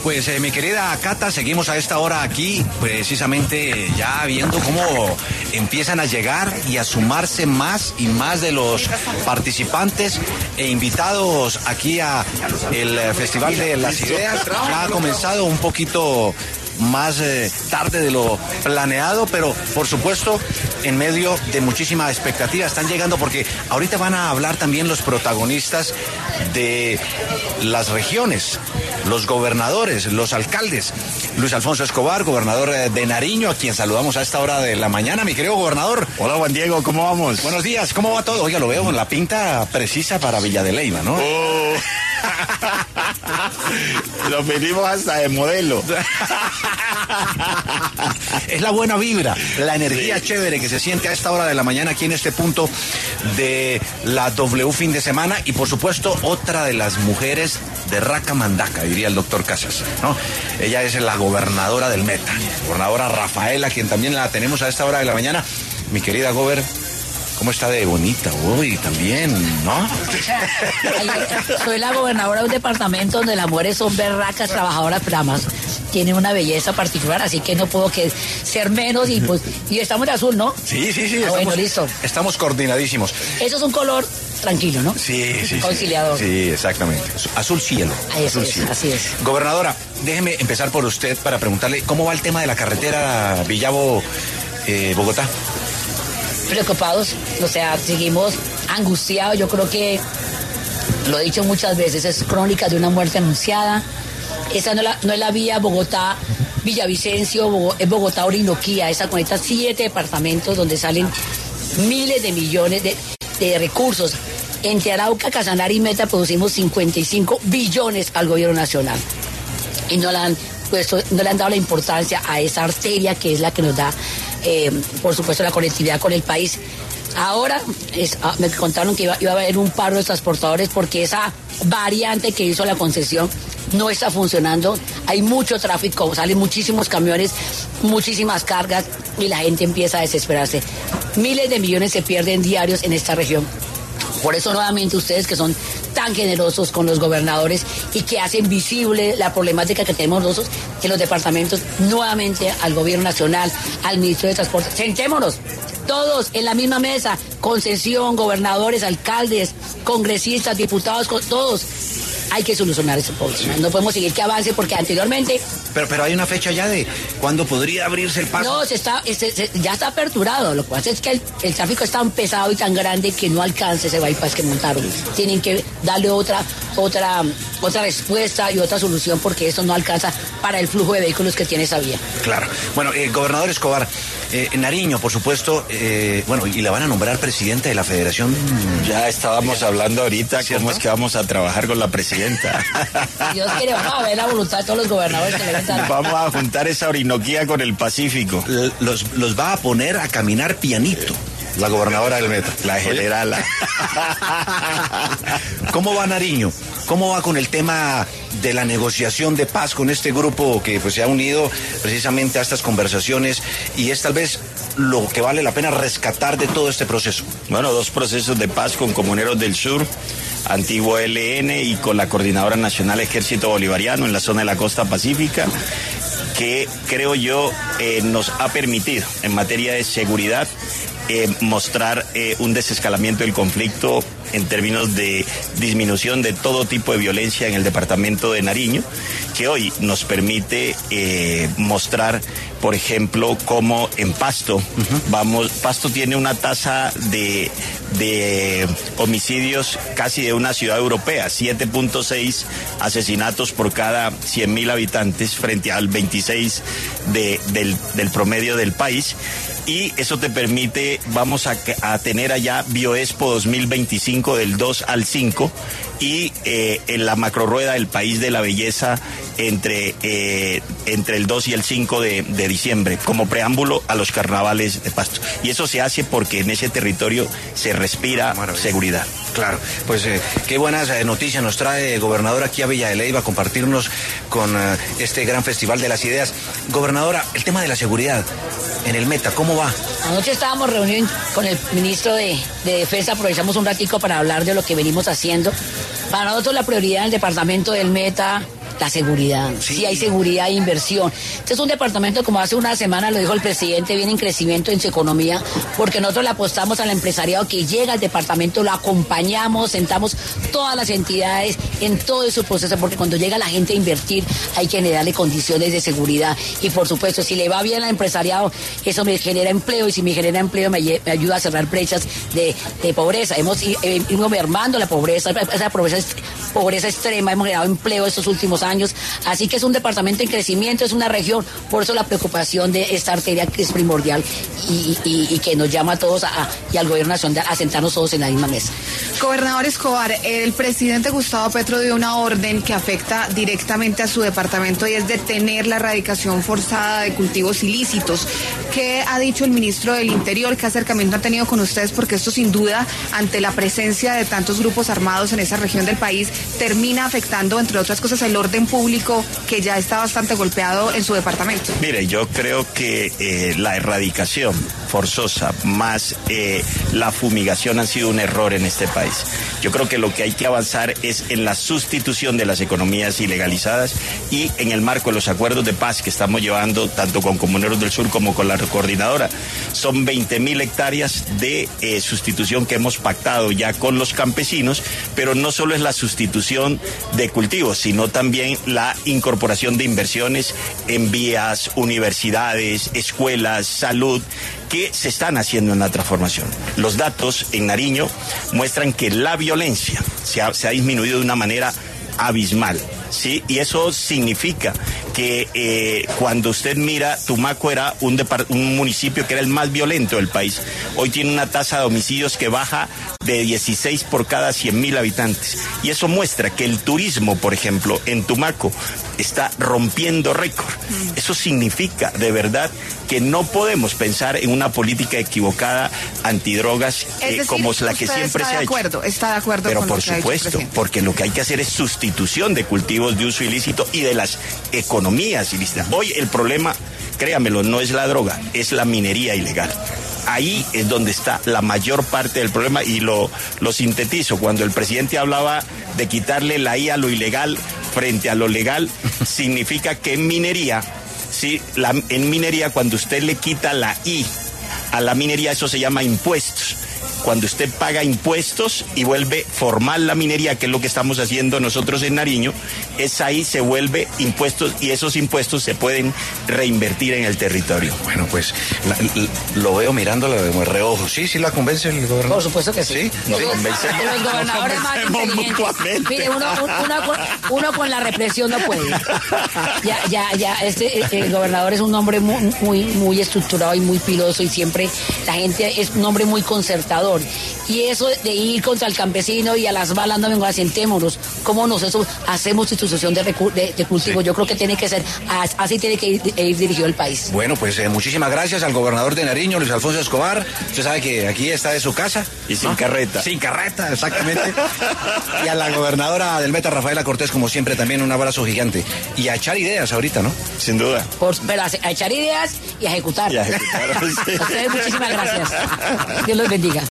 Pues mi querida Cata, seguimos a esta hora aquí, precisamente ya viendo cómo empiezan a llegar y a sumarse más y más de los participantes e invitados aquí a el Festival de las Ideas. Ya ha comenzado un poquito más tarde de lo planeado, pero por supuesto en medio de muchísima expectativa. Están llegando porque ahorita van a hablar también los protagonistas de las regiones, los gobernadores, los alcaldes. Luis Alfonso Escobar, gobernador de Nariño, a quien saludamos a esta hora de la mañana. Mi querido gobernador. Hola, Juan Diego, ¿cómo vamos? Buenos días, ¿cómo va todo? Oiga, lo veo en la pinta precisa para Villa de Leyva, ¿no? Oh. Lo pedimos hasta de modelo. Es la buena vibra, la energía chévere que se siente a esta hora de la mañana aquí en este punto de la W fin de semana, y por supuesto otra de las mujeres de Raca Mandaca, diría el doctor Casas, ¿no? Ella es la gobernadora del Meta, gobernadora Rafaela, quien también la tenemos a esta hora de la mañana. Mi querida gober, ¿cómo está de bonita hoy también, no? Soy la gobernadora de un departamento donde las mujeres son berracas, trabajadoras, damas. Tienen una belleza particular, así que no puedo ser menos y estamos de azul, ¿no? Sí. Bueno, listo. Estamos coordinadísimos. Eso es un color tranquilo, ¿no? Sí. Conciliador. Sí, exactamente. Azul cielo. Azul cielo. Así es. Gobernadora, déjeme empezar por usted para preguntarle cómo va el tema de la carretera Villavo-Bogotá. Preocupados, o sea, seguimos angustiados. Yo creo que lo he dicho muchas veces, es crónica de una muerte anunciada. Esa no es la vía Bogotá-Villavicencio, es Bogotá-Orinoquía. Esa conecta 7 departamentos donde salen miles de millones de recursos. Entre Arauca, Casanare y Meta producimos 55 billones al gobierno nacional. Y no le han dado la importancia a esa arteria que es la que nos da, por supuesto, la conectividad con el país. Ahora me contaron que iba a haber un paro de transportadores porque esa variante que hizo la concesión no está funcionando. Hay mucho tráfico, salen muchísimos camiones, muchísimas cargas y la gente empieza a desesperarse. Miles de millones se pierden diarios en esta región. Por eso nuevamente ustedes que son tan generosos con los gobernadores y que hacen visible la problemática que tenemos nosotros en los departamentos, nuevamente al gobierno nacional, al ministro de Transporte, sentémonos todos en la misma mesa, concesión, gobernadores, alcaldes, congresistas, diputados, todos. Hay que solucionar ese problema. No podemos seguir que avance porque anteriormente... Pero hay una fecha ya de cuándo podría abrirse el paso. No, ya está aperturado. Lo que pasa es que el tráfico es tan pesado y tan grande que no alcanza ese bypass que montaron. Tienen que darle otra respuesta y otra solución porque eso no alcanza para el flujo de vehículos que tiene esa vía. Claro. Bueno, gobernador Escobar, Nariño, por supuesto, y la van a nombrar presidenta de la Federación. Ya estábamos hablando ahorita, ¿cierto? ¿Cómo es que vamos a trabajar con la presidenta? Dios quiere, vamos a ver la voluntad de todos los gobernadores que le ven dar. Vamos a juntar esa Orinoquía con el Pacífico. Los va a poner a caminar pianito. La gobernadora del Meta. La generala. ¿Cómo va Nariño? ¿Cómo va con el tema de la negociación de paz con este grupo que se ha unido precisamente a estas conversaciones y es tal vez lo que vale la pena rescatar de todo este proceso? Bueno, 2 procesos de paz con Comuneros del Sur, antiguo ELN, y con la Coordinadora Nacional Ejército Bolivariano en la zona de la costa pacífica, que creo yo nos ha permitido en materia de seguridad mostrar un desescalamiento del conflicto en términos de disminución de todo tipo de violencia en el departamento de Nariño, que hoy nos permite mostrar, por ejemplo, cómo en Pasto, Pasto tiene una tasa de homicidios casi de una ciudad europea, 7.6 asesinatos por cada 100.000 habitantes frente al 26 del promedio del país. Y eso te permite, vamos a tener allá Bioexpo 2025 del 2 al 5 y en la macrorrueda del País de la Belleza entre el 2 y el 5 de diciembre, como preámbulo a los carnavales de Pasto. Y eso se hace porque en ese territorio se respira seguridad. Claro, pues qué buenas noticias nos trae el gobernador aquí a Villa de Leyva a compartirnos con este gran festival de las ideas. Gobernadora, el tema de la seguridad en el Meta, ¿cómo va? Anoche estábamos reunidos con el ministro de Defensa, aprovechamos un ratico para hablar de lo que venimos haciendo. Para nosotros la prioridad en el departamento del Meta la seguridad. Sí hay seguridad e inversión. Este es un departamento, como hace una semana lo dijo el presidente, viene en crecimiento en su economía, porque nosotros le apostamos al empresariado que llega al departamento, lo acompañamos, sentamos todas las entidades en todo su proceso, porque cuando llega la gente a invertir hay que darle condiciones de seguridad. Y por supuesto, si le va bien al empresariado, eso me genera empleo, y si me genera empleo me ayuda a cerrar brechas de pobreza. Hemos ido mermando la pobreza, esa pobreza extrema, hemos generado empleo estos últimos años, así que es un departamento en crecimiento, es una región, por eso la preocupación de esta arteria que es primordial y que nos llama a todos y al gobierno nacional a sentarnos todos en la misma mesa. Gobernador Escobar, el presidente Gustavo Petro dio una orden que afecta directamente a su departamento y es detener la erradicación forzada de cultivos ilícitos. ¿Qué ha dicho el ministro del Interior? ¿Qué acercamiento ha tenido con ustedes? Porque esto sin duda, ante la presencia de tantos grupos armados en esa región del país, termina afectando, entre otras cosas, el orden público que ya está bastante golpeado en su departamento. Mire, yo creo que la erradicación forzosa más la fumigación han sido un error en este país. Yo creo que lo que hay que avanzar es en la sustitución de las economías ilegalizadas y en el marco de los acuerdos de paz que estamos llevando tanto con Comuneros del Sur como con la coordinadora. Son 20.000 hectáreas de sustitución que hemos pactado ya con los campesinos, pero no solo es la sustitución de cultivos, sino también la incorporación de inversiones en vías, universidades, escuelas, salud, que se están haciendo en la transformación. Los datos en Nariño muestran que la violencia se ha disminuido de una manera abismal, ¿sí? Y eso significa que cuando usted mira, Tumaco era un municipio que era el más violento del país. Hoy tiene una tasa de homicidios que baja de 16 por cada 100.000 habitantes. Y eso muestra que el turismo, por ejemplo, en Tumaco está rompiendo récord. Eso significa, de verdad, que no podemos pensar en una política equivocada antidrogas como la que siempre se ha hecho. Está de acuerdo pero con por lo que supuesto, porque lo que hay que hacer es sustitución de cultivos de uso ilícito y de las economías ilícitas. Hoy el problema, créamelo, no es la droga, es la minería ilegal. Ahí es donde está la mayor parte del problema y lo sintetizo. Cuando el presidente hablaba de quitarle la I a lo ilegal frente a lo legal, significa que en minería, sí, en minería cuando usted le quita la I a la minería, eso se llama impuestos. Cuando usted paga impuestos y vuelve formal la minería, que es lo que estamos haciendo nosotros en Nariño, es ahí se vuelve impuestos y esos impuestos se pueden reinvertir en el territorio. Bueno, pues lo veo mirándolo de reojo. ¿Sí la convence el gobernador? Por supuesto que sí. Nos convencemos. Los gobernadores más inteligentes. Mire, uno con la represión no puede. El gobernador es un hombre muy estructurado y muy piloso y siempre la gente es un hombre muy concertador. Y eso de ir contra el campesino y a las balas no vengo a sentémonos, ¿cómo nosotros hacemos sustitución de cultivo? Sí. Yo creo que tiene que ser, así tiene que ir dirigido el país. Bueno, pues muchísimas gracias al gobernador de Nariño, Luis Alfonso Escobar. Usted sabe que aquí está de su casa. Y sin carreta. Sin carreta, exactamente. Y a la gobernadora del Meta, Rafaela Cortés, como siempre, también un abrazo gigante. Y a echar ideas ahorita, ¿no? Sin duda. Pero a echar ideas y a ejecutar. Y a ejecutar. A ustedes muchísimas gracias. Dios los bendiga.